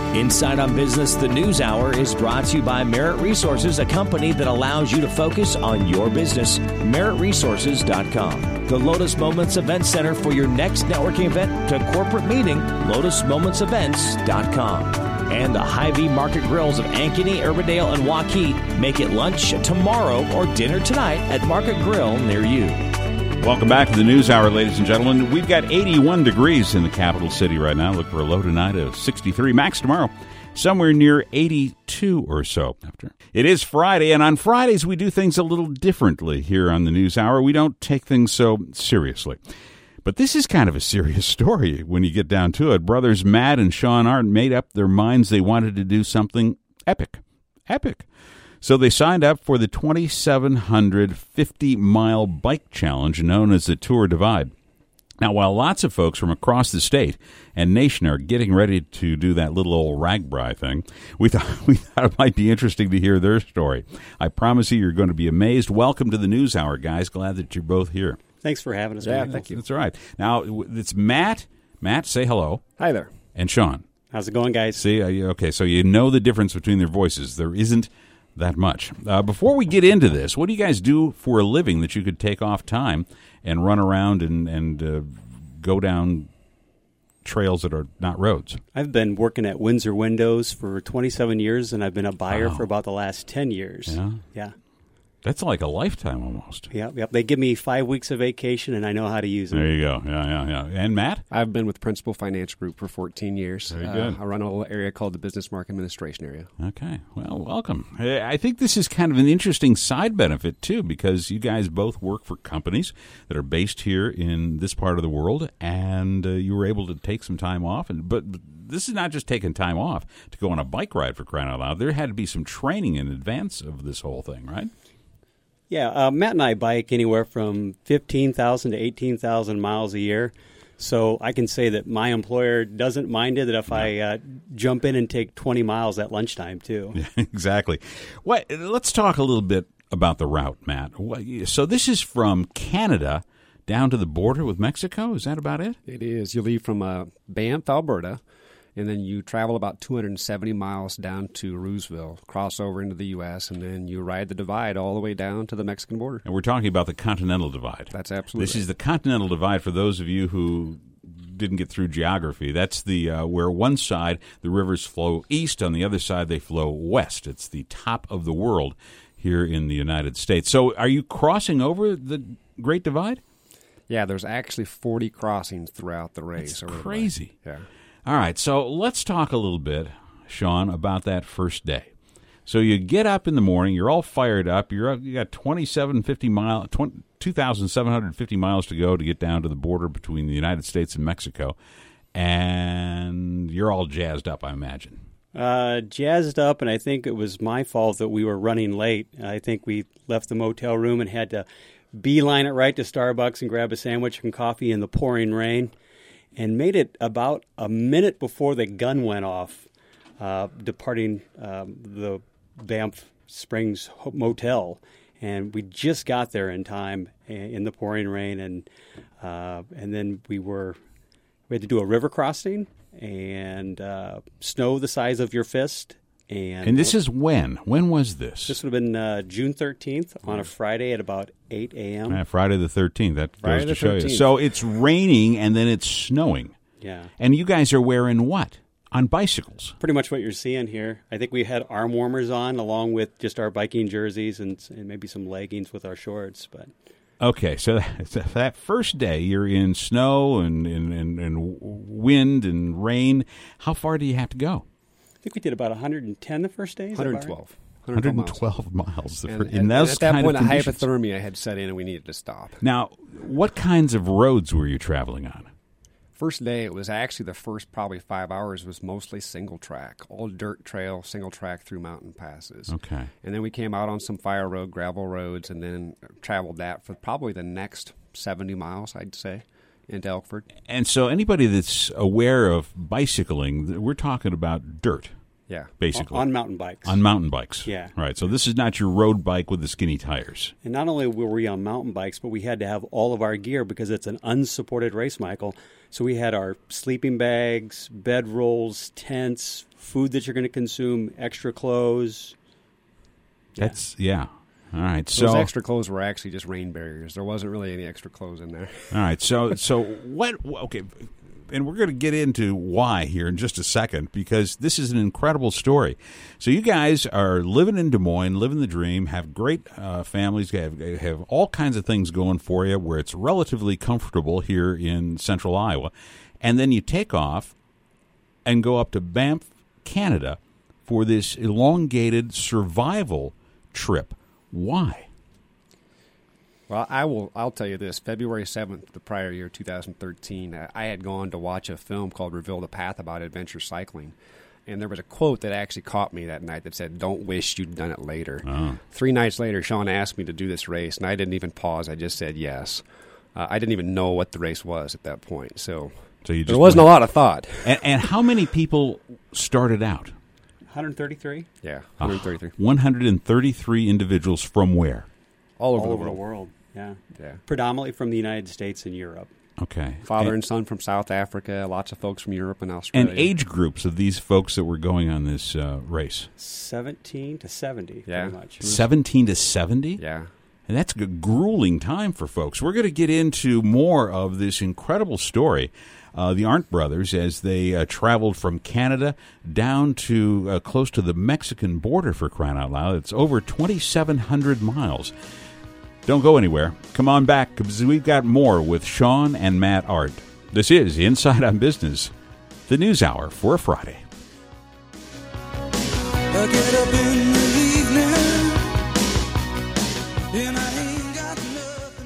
Inside on Business, the News Hour is brought to you by Merit Resources, a company that allows you to focus on your business. MeritResources.com. The Lotus Moments Event Center for your next networking event to corporate meeting, LotusMomentsEvents.com. And the Hy-Vee Market Grills of Ankeny, Urbandale, and Waukee make it lunch tomorrow or dinner tonight at Market Grill near you. Welcome back to the News Hour, ladies and gentlemen. We've got 81 degrees in the capital city right now. Look for a low tonight of 63. Max tomorrow, somewhere near 82 or so. It is Friday, and on Fridays we do things a little differently here on the News Hour. We don't take things so seriously. But this is kind of a serious story when you get down to it. Brothers Matt and Sean Arndt made up their minds they wanted to do something epic. So they signed up for the 2,750-mile bike challenge known as the Tour Divide. Now, while lots of folks from across the state and nation are getting ready to do that little old RAGBRAI thing, we thought it might be interesting to hear their story. I promise you're going to be amazed. Welcome to the News Hour, guys. Glad that you're both here. Thanks for having us. Yeah, thank you. That's all right. Now, it's Matt. Matt, say hello. Hi there. And Sean. How's it going, guys? See, okay, so you know the difference between their voices. There isn't that much. Before we get into this, what do you guys do for a living that you could take off time and run around and go down trails that are not roads? I've been working at Windsor Windows for 27 years, and I've been a buyer for about the last 10 years. Yeah. That's like a lifetime almost. Yep. They give me 5 weeks of vacation, and I know how to use them. There you go. Yeah. And Matt? I've been with Principal Financial Group for 14 years. Very good. I run a little area called the Business Market Administration area. Okay. Well, welcome. I think this is kind of an interesting side benefit, too, because you guys both work for companies that are based here in this part of the world, and you were able to take some time off. But this is not just taking time off to go on a bike ride, for crying out loud. There had to be some training in advance of this whole thing, right? Yeah, Matt and I bike anywhere from 15,000 to 18,000 miles a year. So I can say that my employer doesn't mind it if I jump in and take 20 miles at lunchtime, too. Yeah, exactly. Let's talk a little bit about the route, Matt. So this is from Canada down to the border with Mexico? Is that about it? It is. You leave from Banff, Alberta, and then you travel about 270 miles down to Roosevelt, cross over into the U.S., and then you ride the divide all the way down to the Mexican border. And we're talking about the Continental Divide. That's absolutely This is the Continental Divide for those of you who didn't get through geography. That's the where one side the rivers flow east, on the other side they flow west. It's the top of the world here in the United States. So are you crossing over the Great Divide? Yeah, there's actually 40 crossings throughout the race. That's crazy. Yeah. All right, so let's talk a little bit, Sean, about that first day. So you get up in the morning, you're all fired up, you got 2,750 miles to go to get down to the border between the United States and Mexico, and you're all jazzed up, I imagine. Jazzed up, and I think it was my fault that we were running late. I think we left the motel room and had to beeline it right to Starbucks and grab a sandwich and coffee in the pouring rain. And made it about a minute before the gun went off, departing the Banff Springs Motel. And we just got there in time in the pouring rain. And then we had to do a river crossing and snow the size of your fist. And this is when? When was this? This would have been June 13th on a Friday at about 8 a.m. Friday the 13th. That Friday goes to show 13th. you. So it's raining and then it's snowing. Yeah. And you guys are wearing what? On bicycles? Pretty much what you're seeing here. I think we had arm warmers on along with just our biking jerseys and maybe some leggings with our shorts. But okay, so that first day you're in snow and wind and rain. How far do you have to go? I think we did about 110 the first day. 112. 112 miles. And at that point, the hypothermia had set in and we needed to stop. Now, what kinds of roads were you traveling on? First day, it was actually the first probably 5 hours was mostly single track, all dirt trail, single track through mountain passes. Okay. And then we came out on some fire road, gravel roads, and then traveled that for probably the next 70 miles, I'd say, into Elkford. And so anybody that's aware of bicycling, we're talking about dirt. Yeah. Basically. On mountain bikes. On mountain bikes. Yeah. Right. So this is not your road bike with the skinny tires. And not only were we on mountain bikes, but we had to have all of our gear because it's an unsupported race, Michael, So we had our sleeping bags, bed rolls, tents, food that you're going to consume, extra clothes. Yeah. All right. So those extra clothes were actually just rain barriers. There wasn't really any extra clothes in there. All right. So what? Okay. And we're going to get into why here in just a second, because this is an incredible story. So you guys are living in Des Moines, living the dream, have great families, have all kinds of things going for you where it's relatively comfortable here in central Iowa. And then you take off and go up to Banff, Canada for this elongated survival trip. Why? Well, I'll tell you this. February 7th, the prior year, 2013, I had gone to watch a film called Reveal the Path about adventure cycling. And there was a quote that actually caught me that night that said, "Don't wish you'd done it later." 3 nights later, Sean asked me to do this race, and I didn't even pause. I just said yes. I didn't even know what the race was at that point. So you just there wasn't a lot of thought. And how many people started out? 133? Yeah, 133. 133 individuals from where? All over the the world. world. Yeah. Yeah. Predominantly from the United States and Europe. Okay. Father and son from South Africa, lots of folks from Europe and Australia. And age groups of these folks that were going on this race? 17 to 70, Yeah. pretty much. 17 to 70? Yeah. And that's a grueling time for folks. We're going to get into more of this incredible story. The Arndt brothers, as they traveled from Canada down to close to the Mexican border, for crying out loud. It's over 2,700 miles. Don't go anywhere. Come on back, because we've got more with Sean and Matt Arndt. This is Inside on Business, the news hour for Friday.